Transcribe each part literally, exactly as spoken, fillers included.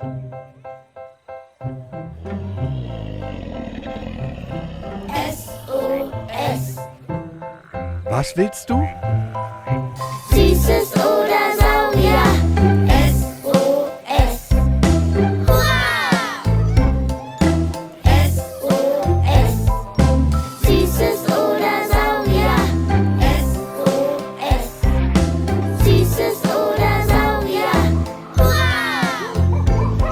S O S. Was willst du? Süßes oder Saurier. S O S. Hurra! S O S. Süßes oder Saurier. S O S. Süßes oder Saurier. Hurra!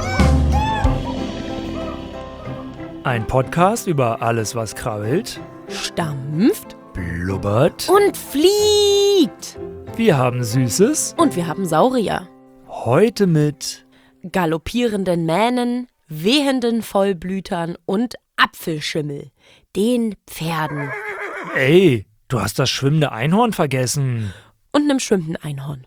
Ein Podcast über alles, was krabbelt, Stampft blubbert. und fliegt. Wir haben Süßes. Und wir haben Saurier. Heute mit... Galoppierenden Mähnen, wehenden Vollblütern und Apfelschimmel. Den Pferden. Ey, du hast das schwimmende Einhorn vergessen. Und einem schwimmenden Einhorn.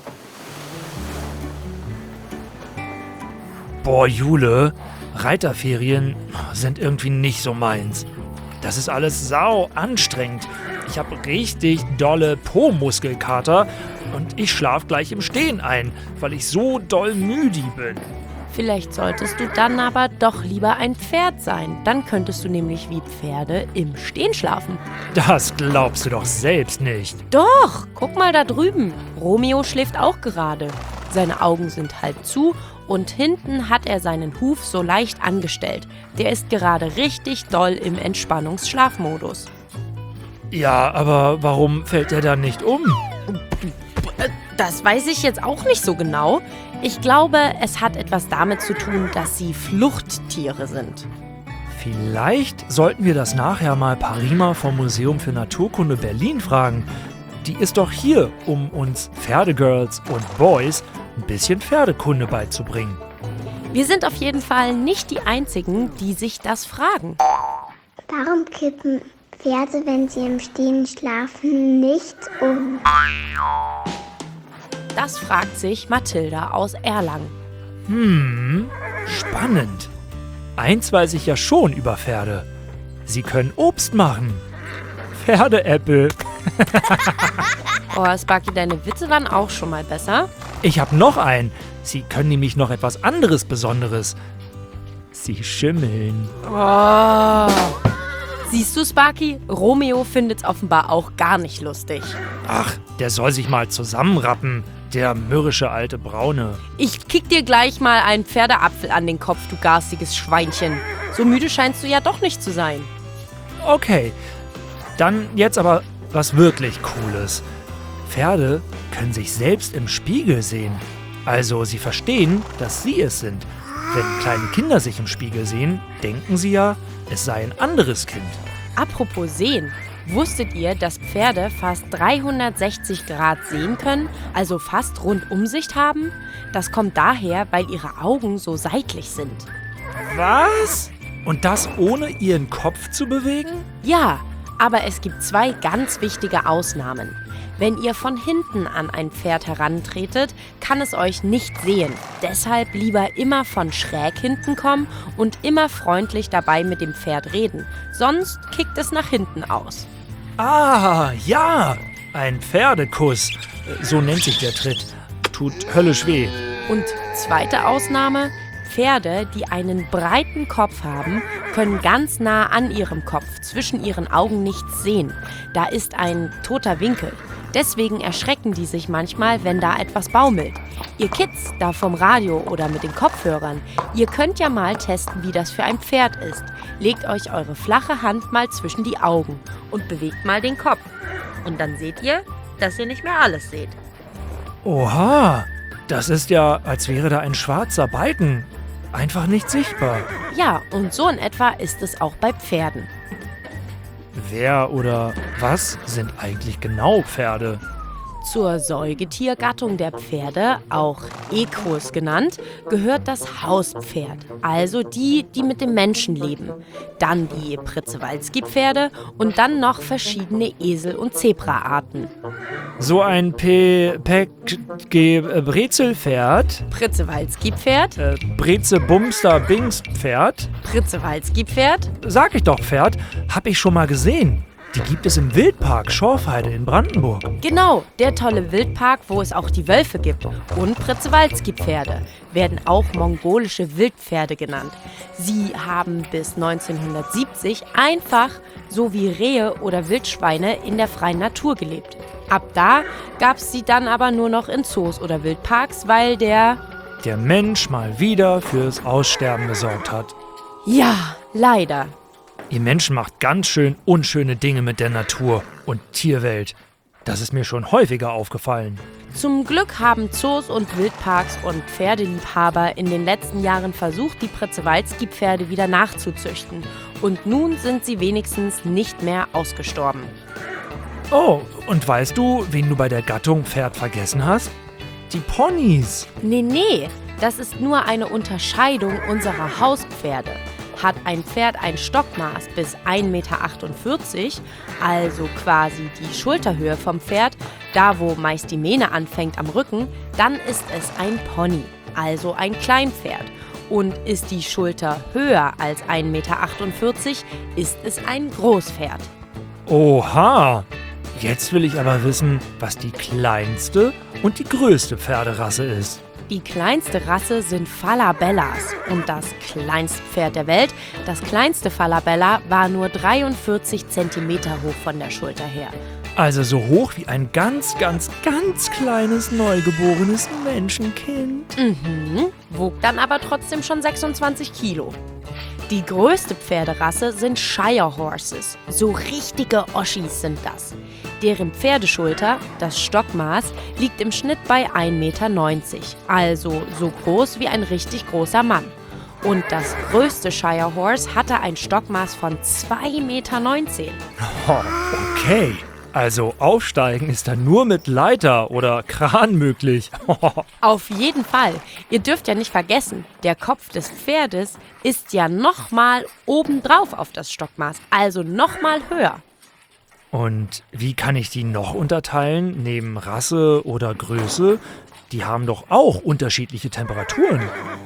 Boah, Jule, Reiterferien sind irgendwie nicht so meins. Das ist alles sau anstrengend. Ich habe richtig dolle Po-Muskelkater und ich schlaf gleich im Stehen ein, weil ich so doll müde bin. Vielleicht solltest du dann aber doch lieber ein Pferd sein. Dann könntest du nämlich wie Pferde im Stehen schlafen. Das glaubst du doch selbst nicht. Doch, guck mal da drüben. Romeo schläft auch gerade. Seine Augen sind halb zu und hinten hat er seinen Huf so leicht angestellt. Der ist gerade richtig doll im Entspannungsschlafmodus. Ja, aber warum fällt er dann nicht um? Das weiß ich jetzt auch nicht so genau. Ich glaube, es hat etwas damit zu tun, dass sie Fluchttiere sind. Vielleicht sollten wir das nachher mal Parima vom Museum für Naturkunde Berlin fragen. Die ist doch hier, um uns Pferdegirls und Boys ein bisschen Pferdekunde beizubringen. Wir sind auf jeden Fall nicht die Einzigen, die sich das fragen. Warum kippen Pferde, wenn sie im Stehen schlafen, nicht um? Das fragt sich Mathilda aus Erlangen. Hm, spannend. Eins weiß ich ja schon über Pferde. Sie können Obst machen. Pferdeäpfel. Oh, Sparky, deine Witze waren auch schon mal besser. Ich habe noch einen. Sie können nämlich noch etwas anderes Besonderes. Sie schimmeln. Oh. Siehst du, Sparky? Romeo findet's offenbar auch gar nicht lustig. Ach, der soll sich mal zusammenrappen. Der mürrische alte Braune. Ich kick dir gleich mal einen Pferdeapfel an den Kopf, du garstiges Schweinchen. So müde scheinst du ja doch nicht zu sein. Okay, dann jetzt aber was wirklich Cooles. Pferde können sich selbst im Spiegel sehen. Also sie verstehen, dass sie es sind. Wenn kleine Kinder sich im Spiegel sehen, denken sie ja, es sei ein anderes Kind. Apropos sehen. Wusstet ihr, dass Pferde fast dreihundertsechzig Grad sehen können, also fast Rundumsicht haben? Das kommt daher, weil ihre Augen so seitlich sind. Was? Und das ohne ihren Kopf zu bewegen? Ja, aber es gibt zwei ganz wichtige Ausnahmen. Wenn ihr von hinten an ein Pferd herantretet, kann es euch nicht sehen. Deshalb lieber immer von schräg hinten kommen und immer freundlich dabei mit dem Pferd reden. Sonst kickt es nach hinten aus. Ah, ja, ein Pferdekuss. So nennt sich der Tritt. Tut höllisch weh. Und zweite Ausnahme, Pferde, die einen breiten Kopf haben, können ganz nah an ihrem Kopf zwischen ihren Augen nichts sehen. Da ist ein toter Winkel. Deswegen erschrecken die sich manchmal, wenn da etwas baumelt. Ihr Kids, da vom Radio oder mit den Kopfhörern, ihr könnt ja mal testen, wie das für ein Pferd ist. Legt euch eure flache Hand mal zwischen die Augen und bewegt mal den Kopf. Und dann seht ihr, dass ihr nicht mehr alles seht. Oha, das ist ja, als wäre da ein schwarzer Balken. Einfach nicht sichtbar. Ja, und so in etwa ist es auch bei Pferden. Wer oder was sind eigentlich genau Pferde? Zur Säugetiergattung der Pferde, auch Equus genannt, gehört das Hauspferd, also die, die mit dem Menschen leben. Dann die Przewalski-Pferde und dann noch verschiedene Esel- und Zebraarten. So ein P... Pek... G... Brezelpferd? Przewalski-Pferd, Äh, Breze Bumster Bings Pferd? Przewalski-Pferd, Sag ich doch Pferd, hab ich schon mal gesehen. Die gibt es im Wildpark Schorfheide in Brandenburg. Genau, der tolle Wildpark, wo es auch die Wölfe gibt. Und Przewalski-Pferde werden auch mongolische Wildpferde genannt. Sie haben bis neunzehnhundertsiebzig einfach so wie Rehe oder Wildschweine in der freien Natur gelebt. Ab da gab es sie dann aber nur noch in Zoos oder Wildparks, weil der... Der Mensch mal wieder fürs Aussterben gesorgt hat. Ja, leider. Ihr Menschen macht ganz schön unschöne Dinge mit der Natur und Tierwelt. Das ist mir schon häufiger aufgefallen. Zum Glück haben Zoos und Wildparks und Pferdeliebhaber in den letzten Jahren versucht, die Przewalski-Pferde wieder nachzuzüchten. Und nun sind sie wenigstens nicht mehr ausgestorben. Oh, und weißt du, wen du bei der Gattung Pferd vergessen hast? Die Ponys. Nee, nee, das ist nur eine Unterscheidung unserer Hauspferde. Hat ein Pferd ein Stockmaß bis ein Meter achtundvierzig, also quasi die Schulterhöhe vom Pferd, da wo meist die Mähne anfängt am Rücken, dann ist es ein Pony, also ein Kleinpferd. Und ist die Schulter höher als ein Meter achtundvierzig, ist es ein Großpferd. Oha! Jetzt will ich aber wissen, was die kleinste und die größte Pferderasse ist. Die kleinste Rasse sind Falabellas und das kleinste Pferd der Welt, das kleinste Falabella, war nur dreiundvierzig Zentimeter hoch von der Schulter her. Also so hoch wie ein ganz, ganz, ganz kleines, neugeborenes Menschenkind. Mhm, wog dann aber trotzdem schon sechsundzwanzig Kilo. Die größte Pferderasse sind Shire Horses. So richtige Oschis sind das. Deren Pferdeschulter, das Stockmaß, liegt im Schnitt bei ein Meter neunzig, also so groß wie ein richtig großer Mann. Und das größte Shire Horse hatte ein Stockmaß von zwei Meter neunzehn. Oh, okay. Also aufsteigen ist dann nur mit Leiter oder Kran möglich. Auf jeden Fall. Ihr dürft ja nicht vergessen, der Kopf des Pferdes ist ja nochmal obendrauf auf das Stockmaß, also nochmal höher. Und wie kann ich die noch unterteilen, neben Rasse oder Größe? Die haben doch auch unterschiedliche Temperaturen.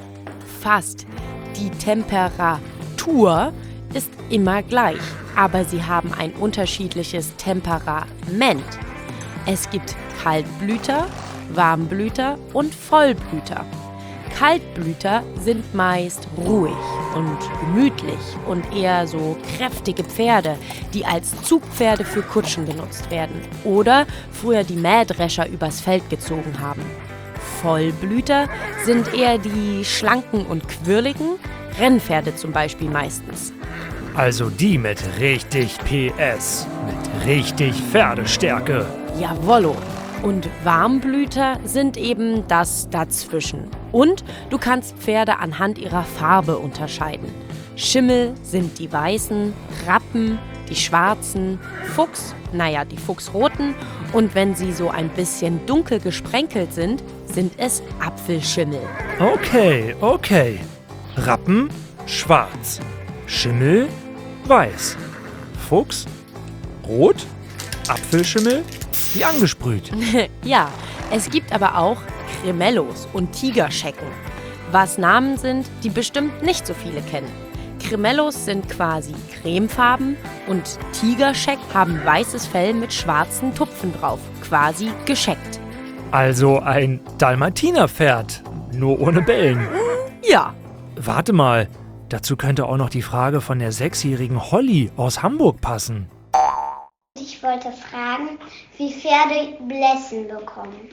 Fast. Die Temperatur ist immer gleich, aber sie haben ein unterschiedliches Temperament. Es gibt Kaltblüter, Warmblüter und Vollblüter. Kaltblüter sind meist ruhig und gemütlich und eher so kräftige Pferde, die als Zugpferde für Kutschen genutzt werden oder früher die Mähdrescher übers Feld gezogen haben. Vollblüter sind eher die schlanken und quirligen, Rennpferde zum Beispiel meistens. Also die mit richtig P S, mit richtig Pferdestärke. Jawollo. Und Warmblüter sind eben das dazwischen. Und du kannst Pferde anhand ihrer Farbe unterscheiden. Schimmel sind die weißen, Rappen die schwarzen, Fuchs, naja, die fuchsroten. Und wenn sie so ein bisschen dunkel gesprenkelt sind, sind es Apfelschimmel. Okay, okay. Rappen, schwarz. Schimmel, weiß. Fuchs, rot. Apfelschimmel, wie angesprüht. Ja, es gibt aber auch Cremellos und Tigerschecken, was Namen sind, die bestimmt nicht so viele kennen. Cremellos sind quasi cremefarben und Tigerscheck haben weißes Fell mit schwarzen Tupfen drauf, quasi gescheckt. Also ein Dalmatinerpferd, nur ohne Bellen. Ja. Warte mal, dazu könnte auch noch die Frage von der sechsjährigen Holly aus Hamburg passen. Ich wollte fragen, wie Pferde Blässen bekommen.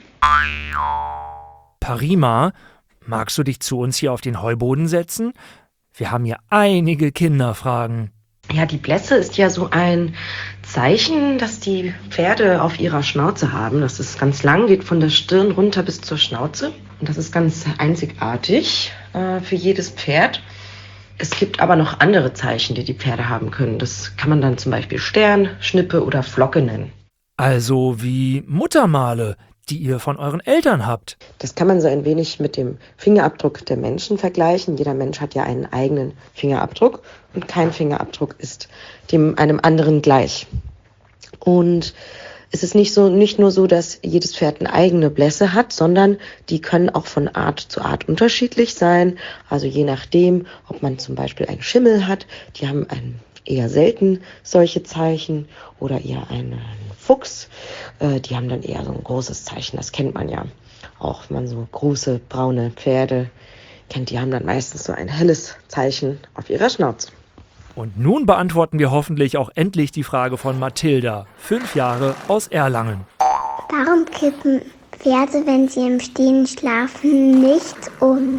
Parima, magst du dich zu uns hier auf den Heuboden setzen? Wir haben hier einige Kinderfragen. Ja, die Blässe ist ja so ein Zeichen, das die Pferde auf ihrer Schnauze haben. Das ist ganz lang, geht von der Stirn runter bis zur Schnauze. Und das ist ganz einzigartig äh, für jedes Pferd. Es gibt aber noch andere Zeichen, die die Pferde haben können. Das kann man dann zum Beispiel Stern, Schnippe oder Flocke nennen. Also wie Muttermale, die ihr von euren Eltern habt. Das kann man so ein wenig mit dem Fingerabdruck der Menschen vergleichen. Jeder Mensch hat ja einen eigenen Fingerabdruck und kein Fingerabdruck ist dem einem anderen gleich. Und es ist nicht so, nicht nur so, dass jedes Pferd eine eigene Blässe hat, sondern die können auch von Art zu Art unterschiedlich sein. Also je nachdem, ob man zum Beispiel einen Schimmel hat, die haben einen eher selten solche Zeichen oder eher ein Fuchs. Äh, die haben dann eher so ein großes Zeichen, das kennt man ja. Auch wenn man so große braune Pferde kennt, die haben dann meistens so ein helles Zeichen auf ihrer Schnauze. Und nun beantworten wir hoffentlich auch endlich die Frage von Mathilda, fünf Jahre aus Erlangen. Warum kippen Pferde, wenn sie im Stehen schlafen, nicht um?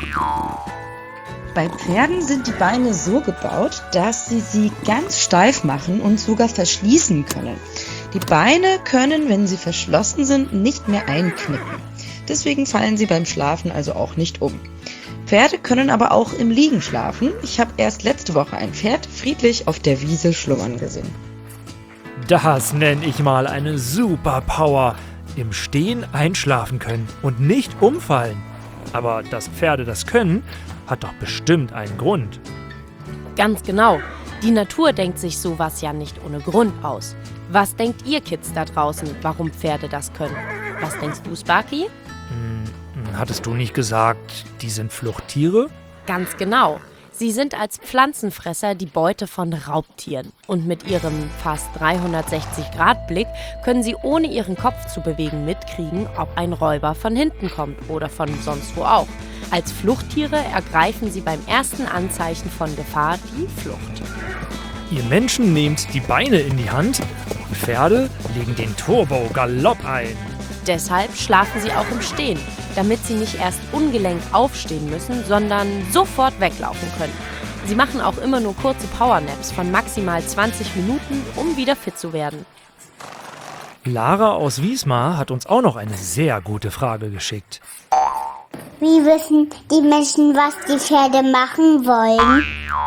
Bei Pferden sind die Beine so gebaut, dass sie sie ganz steif machen und sogar verschließen können. Die Beine können, wenn sie verschlossen sind, nicht mehr einknicken. Deswegen fallen sie beim Schlafen also auch nicht um. Pferde können aber auch im Liegen schlafen. Ich habe erst letzte Woche ein Pferd friedlich auf der Wiese schlummern gesehen. Das nenne ich mal eine Superpower. Im Stehen einschlafen können und nicht umfallen. Aber dass Pferde das können, hat doch bestimmt einen Grund. Ganz genau. Die Natur denkt sich sowas ja nicht ohne Grund aus. Was denkt ihr Kids da draußen, warum Pferde das können? Was denkst du, Sparky? Hm, hattest du nicht gesagt, die sind Fluchttiere? Ganz genau. Sie sind als Pflanzenfresser die Beute von Raubtieren. Und mit ihrem fast dreihundertsechzig Grad Blick können sie ohne ihren Kopf zu bewegen mitkriegen, ob ein Räuber von hinten kommt oder von sonst wo auch. Als Fluchttiere ergreifen sie beim ersten Anzeichen von Gefahr die Flucht. Ihr Menschen nehmt die Beine in die Hand und Pferde legen den Turbo-Galopp ein. Deshalb schlafen sie auch im Stehen, damit sie nicht erst ungelenkt aufstehen müssen, sondern sofort weglaufen können. Sie machen auch immer nur kurze Powernaps von maximal zwanzig Minuten, um wieder fit zu werden. Lara aus Wismar hat uns auch noch eine sehr gute Frage geschickt. Wie wissen die Menschen, was die Pferde machen wollen?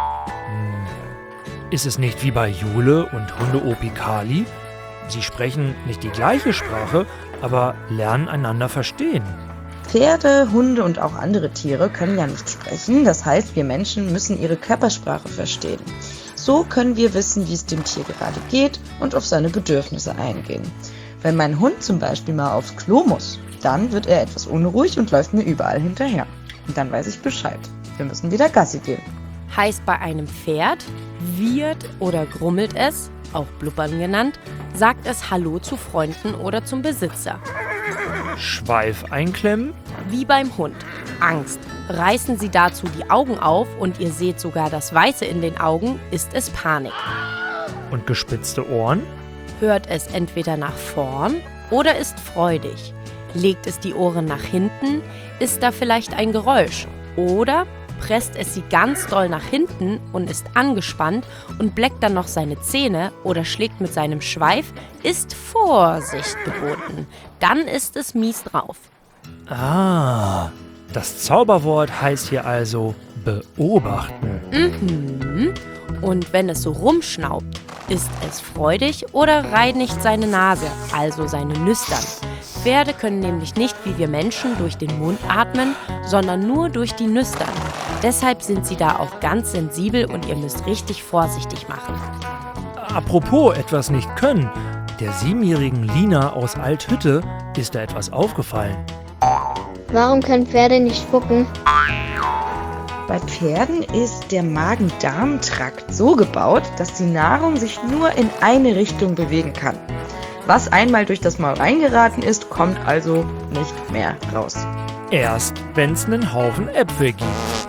Ist es nicht wie bei Jule und Hunde-Opi Kali? Sie sprechen nicht die gleiche Sprache, aber lernen einander verstehen. Pferde, Hunde und auch andere Tiere können ja nicht sprechen. Das heißt, wir Menschen müssen ihre Körpersprache verstehen. So können wir wissen, wie es dem Tier gerade geht und auf seine Bedürfnisse eingehen. Wenn mein Hund zum Beispiel mal aufs Klo muss, dann wird er etwas unruhig und läuft mir überall hinterher. Und dann weiß ich Bescheid. Wir müssen wieder Gassi gehen. Heißt bei einem Pferd, wiehert oder grummelt es, auch blubbern genannt, sagt es Hallo zu Freunden oder zum Besitzer. Schweif einklemmen? Wie beim Hund. Angst. Reißen Sie dazu die Augen auf und ihr seht sogar das Weiße in den Augen, ist es Panik. Und gespitzte Ohren? Hört es entweder nach vorn oder ist freudig. Legt es die Ohren nach hinten, ist da vielleicht ein Geräusch. Oder presst es sie ganz doll nach hinten und ist angespannt und bleckt dann noch seine Zähne oder schlägt mit seinem Schweif, ist Vorsicht geboten. Dann ist es mies drauf. Ah, das Zauberwort heißt hier also beobachten. Mhm. Und wenn es so rumschnaubt, ist es freudig oder reinigt seine Nase, also seine Nüstern. Pferde können nämlich nicht wie wir Menschen durch den Mund atmen, sondern nur durch die Nüstern. Deshalb sind sie da auch ganz sensibel und ihr müsst richtig vorsichtig machen. Apropos etwas nicht können, der siebenjährigen Lina aus Althütte ist da etwas aufgefallen. Warum können Pferde nicht spucken? Bei Pferden ist der Magen-Darm-Trakt so gebaut, dass die Nahrung sich nur in eine Richtung bewegen kann. Was einmal durch das Maul reingeraten ist, kommt also nicht mehr raus. Erst wenn es einen Haufen Äpfel gibt.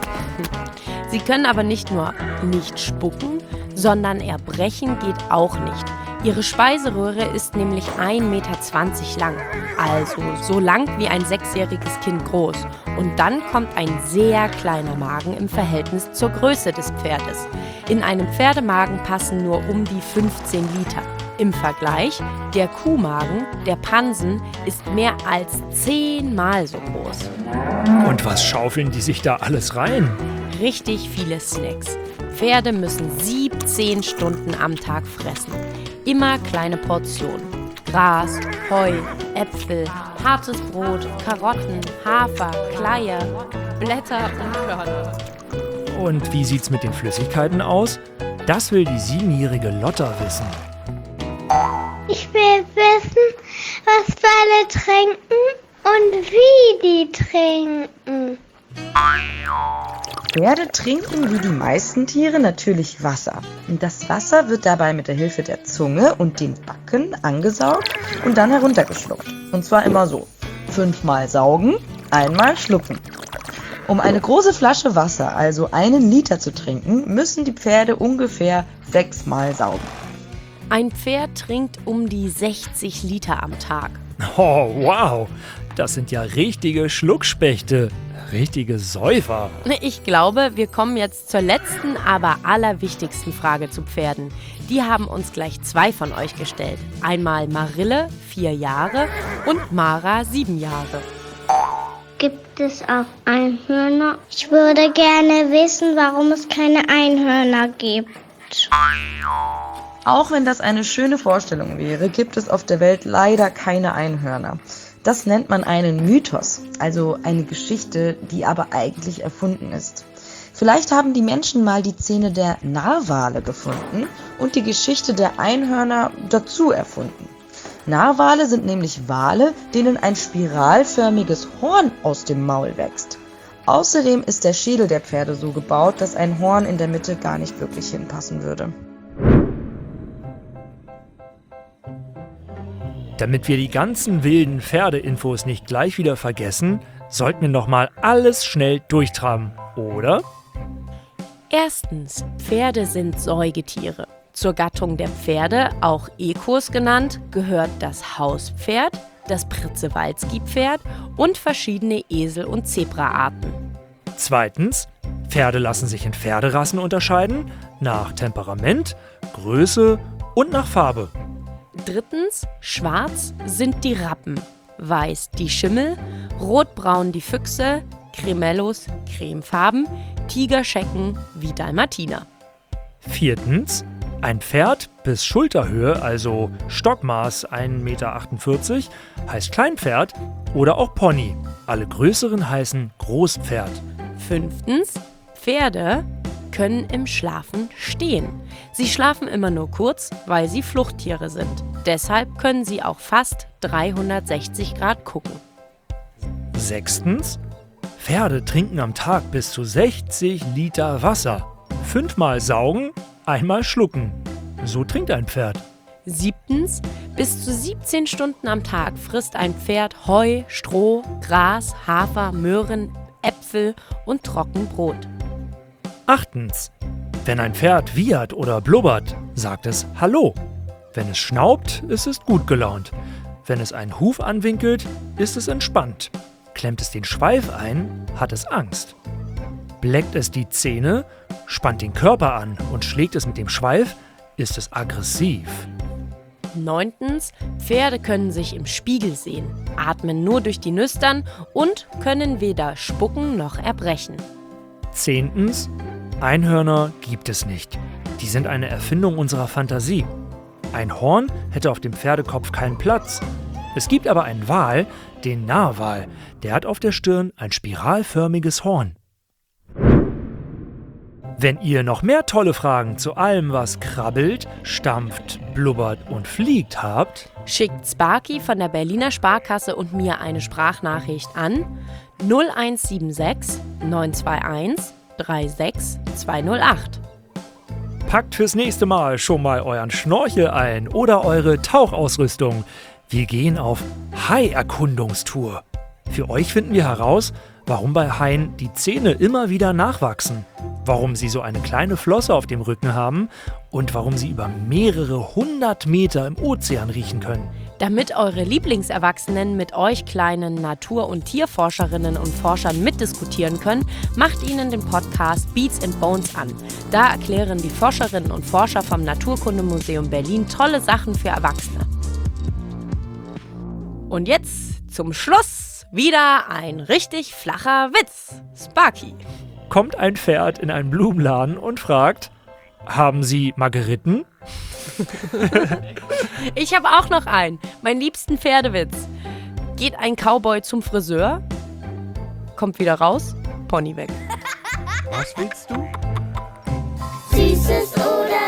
Sie können aber nicht nur nicht spucken, sondern erbrechen geht auch nicht. Ihre Speiseröhre ist nämlich ein Meter zwanzig lang, also so lang wie ein sechsjähriges Kind groß. Und dann kommt ein sehr kleiner Magen im Verhältnis zur Größe des Pferdes. In einem Pferdemagen passen nur um die fünfzehn Liter. Im Vergleich, der Kuhmagen, der Pansen, ist mehr als zehnmal so groß. Und was schaufeln die sich da alles rein? Richtig viele Snacks. Pferde müssen siebzehn Stunden am Tag fressen. Immer kleine Portionen. Gras, Heu, Äpfel, hartes Brot, Karotten, Hafer, Kleier, Blätter und Körner. Und wie sieht's mit den Flüssigkeiten aus? Das will die siebenjährige Lotta wissen. Ich will wissen, was Pferde trinken und wie die trinken. Pferde trinken wie die meisten Tiere natürlich Wasser. Und das Wasser wird dabei mit der Hilfe der Zunge und den Backen angesaugt und dann heruntergeschluckt. Und zwar immer so. Fünfmal saugen, einmal schlucken. Um eine große Flasche Wasser, also einen Liter zu trinken, müssen die Pferde ungefähr sechsmal saugen. Ein Pferd trinkt um die sechzig Liter am Tag. Oh, wow. Das sind ja richtige Schluckspechte. Richtige Säufer. Ich glaube, wir kommen jetzt zur letzten, aber allerwichtigsten Frage zu Pferden. Die haben uns gleich zwei von euch gestellt. Einmal Marille, vier Jahre, und Mara, sieben Jahre. Gibt es auch Einhörner? Ich würde gerne wissen, warum es keine Einhörner gibt. Auch wenn das eine schöne Vorstellung wäre, gibt es auf der Welt leider keine Einhörner. Das nennt man einen Mythos, also eine Geschichte, die aber eigentlich erfunden ist. Vielleicht haben die Menschen mal die Zähne der Narwale gefunden und die Geschichte der Einhörner dazu erfunden. Narwale sind nämlich Wale, denen ein spiralförmiges Horn aus dem Maul wächst. Außerdem ist der Schädel der Pferde so gebaut, dass ein Horn in der Mitte gar nicht wirklich hinpassen würde. Damit wir die ganzen wilden Pferdeinfos nicht gleich wieder vergessen, sollten wir noch mal alles schnell durchtraben, oder? Erstens, Pferde sind Säugetiere. Zur Gattung der Pferde, auch Equus genannt, gehört das Hauspferd, das Przewalski-Pferd und verschiedene Esel- und Zebraarten. Zweitens, Pferde lassen sich in Pferderassen unterscheiden, nach Temperament, Größe und nach Farbe. Drittens, schwarz sind die Rappen, weiß die Schimmel, rotbraun die Füchse, Cremellos, cremefarben, Tigerschecken wie Dalmatiner. Viertens, ein Pferd bis Schulterhöhe, also Stockmaß ein Meter achtundvierzig, heißt Kleinpferd oder auch Pony. Alle größeren heißen Großpferd. Fünftens, Pferde können im Schlafen stehen. Sie schlafen immer nur kurz, weil sie Fluchttiere sind. Deshalb können sie auch fast dreihundertsechzig Grad gucken. Sechstens, Pferde trinken am Tag bis zu sechzig Liter Wasser. Fünfmal saugen, einmal schlucken. So trinkt ein Pferd. Siebtens, bis zu siebzehn Stunden am Tag frisst ein Pferd Heu, Stroh, Gras, Hafer, Möhren, Äpfel und Trockenbrot. Achtens, wenn ein Pferd wiehert oder blubbert, sagt es Hallo. Wenn es schnaubt, ist es gut gelaunt. Wenn es einen Huf anwinkelt, ist es entspannt. Klemmt es den Schweif ein, hat es Angst. Bleckt es die Zähne, spannt den Körper an und schlägt es mit dem Schweif, ist es aggressiv. Neuntens, Pferde können sich im Spiegel sehen, atmen nur durch die Nüstern und können weder spucken noch erbrechen. Zehntens, Einhörner gibt es nicht. Die sind eine Erfindung unserer Fantasie. Ein Horn hätte auf dem Pferdekopf keinen Platz. Es gibt aber einen Wal, den Narwal, der hat auf der Stirn ein spiralförmiges Horn. Wenn ihr noch mehr tolle Fragen zu allem, was krabbelt, stampft, blubbert und fliegt habt, schickt Sparky von der Berliner Sparkasse und mir eine Sprachnachricht an null eins sieben sechs neun zwei eins drei sechs zwei null acht. Packt fürs nächste Mal schon mal euren Schnorchel ein oder eure Tauchausrüstung. Wir gehen auf Hai-Erkundungstour. Für euch finden wir heraus, warum bei Haien die Zähne immer wieder nachwachsen, warum sie so eine kleine Flosse auf dem Rücken haben und warum sie über mehrere hundert Meter im Ozean riechen können. Damit eure Lieblingserwachsenen mit euch kleinen Natur- und Tierforscherinnen und Forschern mitdiskutieren können, macht ihnen den Podcast Beats and Bones an. Da erklären die Forscherinnen und Forscher vom Naturkundemuseum Berlin tolle Sachen für Erwachsene. Und jetzt zum Schluss wieder ein richtig flacher Witz. Sparky. Kommt ein Pferd in einen Blumenladen und fragt, haben Sie Margeriten? Ich habe auch noch einen. Meinen liebsten Pferdewitz. Geht ein Cowboy zum Friseur, kommt wieder raus, Pony weg. Was willst du? Süßes oder